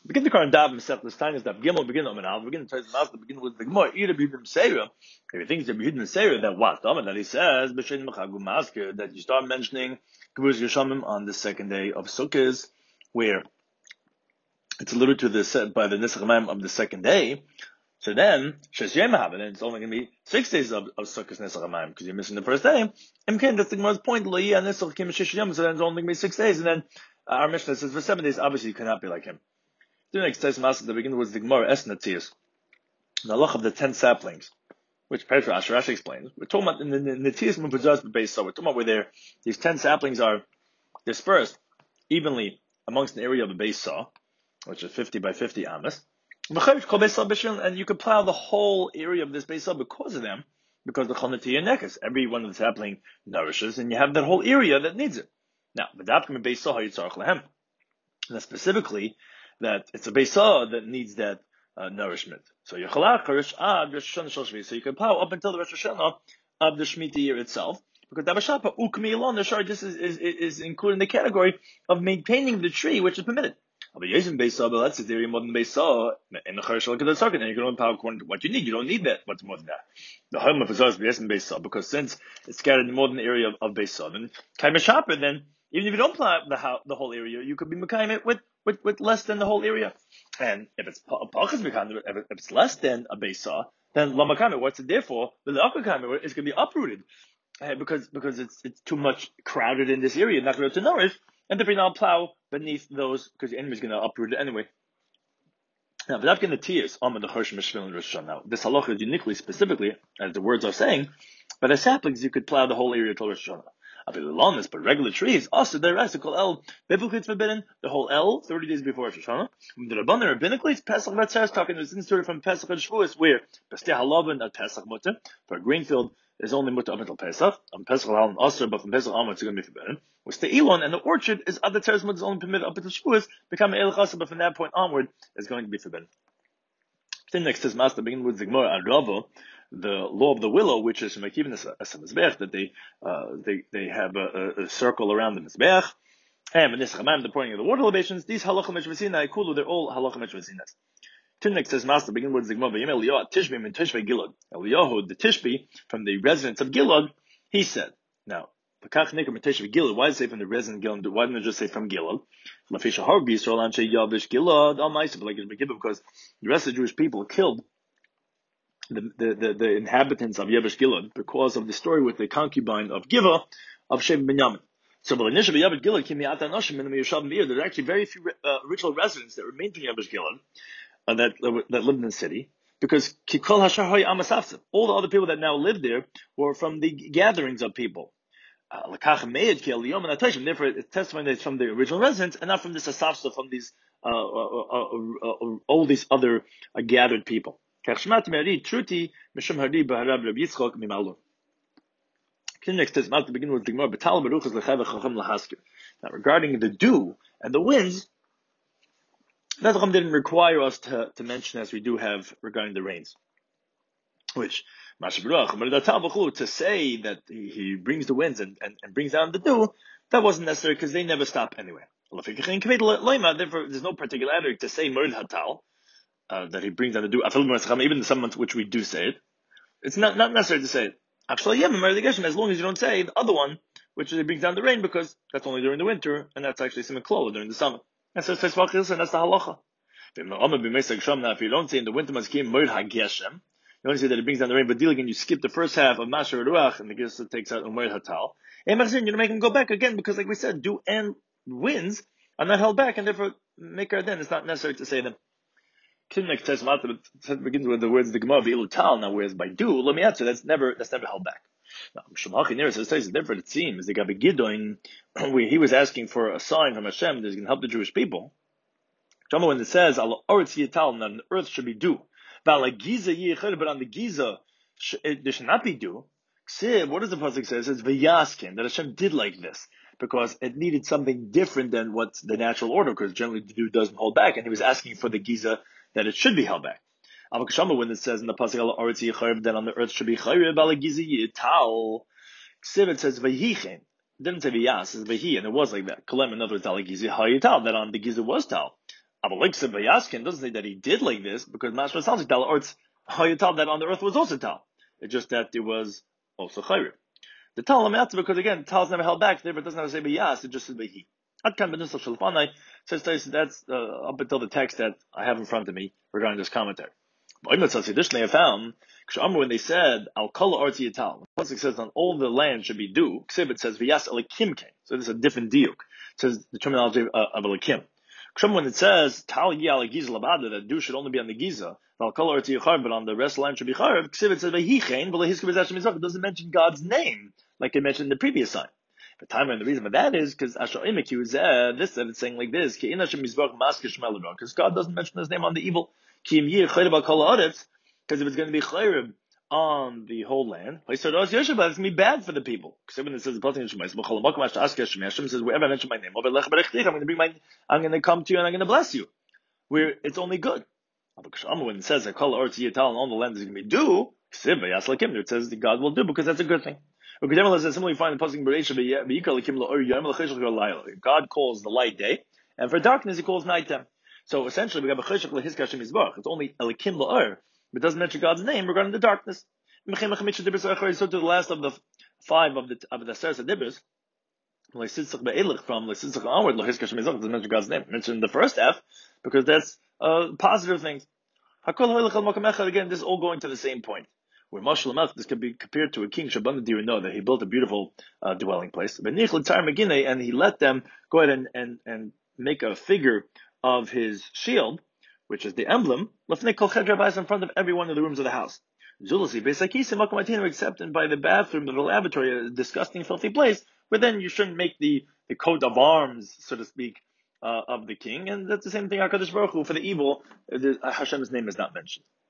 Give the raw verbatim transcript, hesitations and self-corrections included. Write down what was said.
Begin the current dab himself this time is that Gimel begin on Al, begin to master begin with the Gemara, either Behudim Seira. If you think it's Behudim Seira, then what? That he says, B'shein Mechagu Masker, that you start mentioning Gevurz Yeshamim on the second day of Sukkot, where it's alluded to the set by the Nisach Mem of the second day. So then, Shes Yom Hav, and it's only going to be six days of, of Sukkot Nisach Mem, because you're missing the first day. And that's the Gemara's point, Lo Yeh Nisach Kim Shish Yom, so then it's only going to be six days, and then uh, our Mishnah says for seven days, obviously you cannot be like him. The next test master the beginning was the Gemara Esnatius, the halach of the ten saplings, which Petra Asherash explains. We're talking about in the Natius Mupazaz base, so we're talking about where there these ten saplings are dispersed evenly amongst an area of a base saw, which is fifty by fifty amas. And you could plow the whole area of this base saw because of them, because the Chonati Nekas, every one of the sapling nourishes, and you have that whole area that needs it. Now, the Dapkim base saw Yitzarch Lehem. Now specifically, that it's a Beisah that needs that uh, nourishment. So you so you can plow up until the Rosh Hashanah of the Shemitah year itself, because Dabashapa Ukmi alone, the Shar just is, is, is included in the category of maintaining the tree, which is permitted. But Beisah, but that's the area more than Beisah in the Charish look at the second, and you can only plow according to what you need. You don't need that. What's more than that? The home of Beisah is Beisah, because since it's scattered in more than the area of, of Beisah, then Kaimashapa, then even if you don't plow the, the whole area, you could be Mekayim it with With, with less than the whole area. And if it's if it's less than a base saw, then lamakame, what's it there for? The akakame, it's going to be uprooted uh, because because it's it's too much crowded in this area, not going to nourish, and therefore now plow beneath those because the enemy is going to uproot it anyway. Now, but after the tears, Amad the Chorsh Mishvil and Rosh Hashanah. Now, this halacha is uniquely, specifically, as the words are saying, by the saplings you could plow the whole area till Rosh Hashanah. But regular trees, also the rest, called El, biblically it's forbidden, the whole El, thirty days before Rosh Hashanah. The Rabbanan, rabbinically, it's Pesach Matzah, talking, it's inserted from Pesach and Shavuos, where Pesteh Halavan at Pesach Mutter, for a grain field is only Mutter up until Pesach, on Pesach Halavan also, but from Pesach onwards it's going to be forbidden. With the Elon and the orchard is other Teres Mutter is only permitted up until Shavuos, become El Chasa, but from that point onward is going to be forbidden. Then next is Master, begin with Zigmor Aravo, the law of the willow, which is Mekiv as a Mizbech, that they, uh, they, they have a, a, a circle around the Mizbech. And this Chamam, the pouring of the water libations, these halachim eshvasina, Kulu, they're all halachim eshvasinas. Then next says Master, begin with Zigmor, V'yim Eliyahu, Tishbi, min Tishbi Gilad. Eliyahu, the Tishbi, from the residents of Gilad, he said, now, why did it say from the resident Gilad? Why didn't it just say from Gilad? Because the rest of the Jewish people killed the, the, the, the inhabitants of Yebesh Gilad because of the story with the concubine of Giva of Sheva Binyamin. So, there are actually very few uh, original residents that remained in Yebesh Gilad uh, that, uh, that lived in the city. Because all the other people that now live there were from the gatherings of people. Uh, Therefore, it's testimony that it's from the original residents and not from this asafsa, from these uh, uh, uh, uh, all these other uh, gathered people. Next is to begin with the Now, regarding the dew and the winds, that didn't require us to, to mention as we do have regarding the rains, which to say that he, he brings the winds and, and, and brings down the dew, that wasn't necessary because they never stop anyway. Therefore, there's no particularity to say Merd Hatal, uh, that he brings down the dew, even in some months which we do say it. It's not, not necessary to say it. As long as you don't say the other one, which is he brings down the rain, because that's only during the winter, and that's actually Simon Klolo during the summer. And so, and that's the halacha. If you don't say in the winter, Merd HaGeshem, you only say that it brings down the rain, but again, you skip the first half of Masher Ruach, and the Gesa takes out Umar Hatal. And you're make him go back again, because like we said, dew and winds are not held back, and therefore, make her then, it's not necessary to say them. Kimnek Tesmat begins with the words, the Gemara V'ilu Tal, now whereas by dew, let me answer, that's never, that's never held back. Now, Shemach near says it's different, it seems, the Gabi Gidon, where he was asking for a sign from Hashem that is going to help the Jewish people. When it says, Allah Oretz Yital, on the earth should be dew. But on the Giza, there should not be dew. What does the pasuk say? It says V'yaskin, that Hashem did like this because it needed something different than what's the natural order, because generally the dew doesn't hold back, and he was asking for the Giza that it should be held back. When it says in the pasuk that on the earth should be chayrev ala Giza yital, it says V'yichen. It didn't say V'yas, it says V'hi, and it was like that. Kolem, in other words, ala Giza hayital, that on the Giza was tal. Abaliksa Bayaskin doesn't say that he did like this because Mashma sounds like Tal, or it's how you tell that on the earth was also Tal. It's just that it was also Chayr. The Tal Amatza, because again, Tal's never held back there, but it doesn't have to say Bayas, it just says Bayhi. Atkan Benusach Shalfanai says that's uh, up until the text that I have in front of me regarding this commentary. But additionally, I found when they said Al Kala Arti Yatal, the pasuk says on all the land should be dew. Ksibit says V'yas Elikim came, so this is a different diuk. It says the terminology of, uh, of Elikim. When it says Tal Yal Giza Labada, that dew should only be on the Giza, Al Kala Arti Yachar, but on the rest of the land should be Charv. Ksibit says V'hichein, but it doesn't mention God's name like it mentioned in the previous sign. The time and the reason for that is because Asha'imiku is this that it's saying like this, because God doesn't mention his name on the evil. Because if it's going to be chayrib on the whole land, it's going to be bad for the people. Because when it says it says wherever I mention my name, I'm going to bring my, I'm going to come to you and I'm going to bless you. Where it's only good. When it says that on all the land is going to be due, it says that God will do because that's a good thing. Similarly, find the pasuk God calls the light day, and for darkness he calls nighttime. So essentially, we have a cheshach lehizkar Hashem Yisbarach. It's only elikim la'or, but it doesn't mention God's name regarding the darkness. So to the last of the five of the of the Seres Dibros, from Lesitzach onward, lehizkar Hashem Yisbarach doesn't mention God's name. Mentioned in the first half because that's uh, positive things. Again, this is all going to the same point. Where Mashal Melch, this could be compared to a king, Shabbat know that he built a beautiful uh, dwelling place. And he let them go ahead and, and, and make a figure of his shield, which is the emblem, in front of every one of the rooms of the house. Except by the bathroom, the lavatory, a disgusting, filthy place, where then you shouldn't make the, the coat of arms, so to speak, uh, of the king. And that's the same thing, HaKadosh Baruch Hu, for the evil, the, Hashem's name is not mentioned.